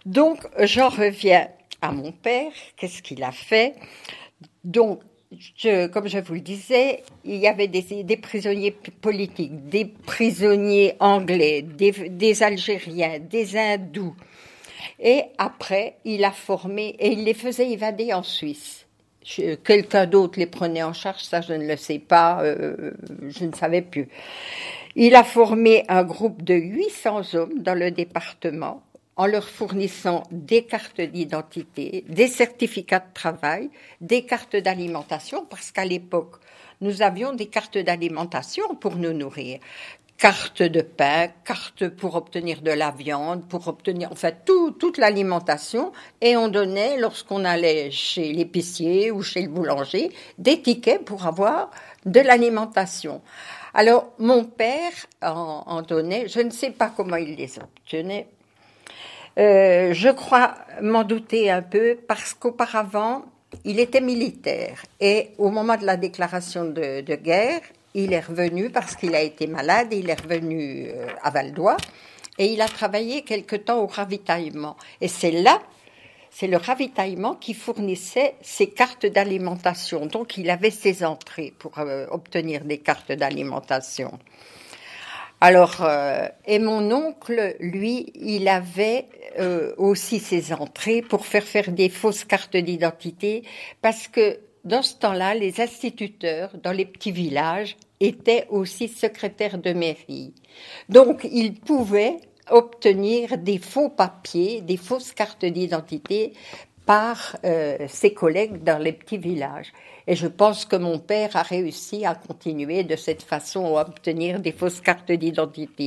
Donc, j'en reviens à mon père. Qu'est-ce qu'il a fait? Donc, comme je vous le disais, il y avait des prisonniers politiques, des prisonniers anglais, des Algériens, des Hindous. Et après, il a formé, et il les faisait évader en Suisse. Quelqu'un d'autre les prenait en charge, ça je ne le sais pas, je ne savais plus. Il a formé un groupe de 800 hommes dans le département, en leur fournissant des cartes d'identité, des certificats de travail, des cartes d'alimentation, parce qu'à l'époque, nous avions des cartes d'alimentation pour nous nourrir. Carte de pain, carte pour obtenir de la viande, pour obtenir, en fait, toute l'alimentation. Et on donnait, lorsqu'on allait chez l'épicier ou chez le boulanger, des tickets pour avoir de l'alimentation. Alors, mon père en donnait, je ne sais pas comment il les obtenait. Je crois m'en douter un peu parce qu'auparavant, il était militaire. Et au moment de la déclaration de guerre, il est revenu parce qu'il a été malade, il est revenu à Val-d'Oie et il a travaillé quelque temps au ravitaillement. Et c'est le ravitaillement qui fournissait ses cartes d'alimentation. Donc il avait ses entrées pour obtenir des cartes d'alimentation. Alors, et mon oncle, lui, il avait aussi ses entrées pour faire des fausses cartes d'identité parce que dans ce temps-là, les instituteurs dans les petits villages étaient aussi secrétaires de mairie. Donc, ils pouvaient obtenir des faux papiers, des fausses cartes d'identité par ses collègues dans les petits villages. Et je pense que mon père a réussi à continuer de cette façon à obtenir des fausses cartes d'identité.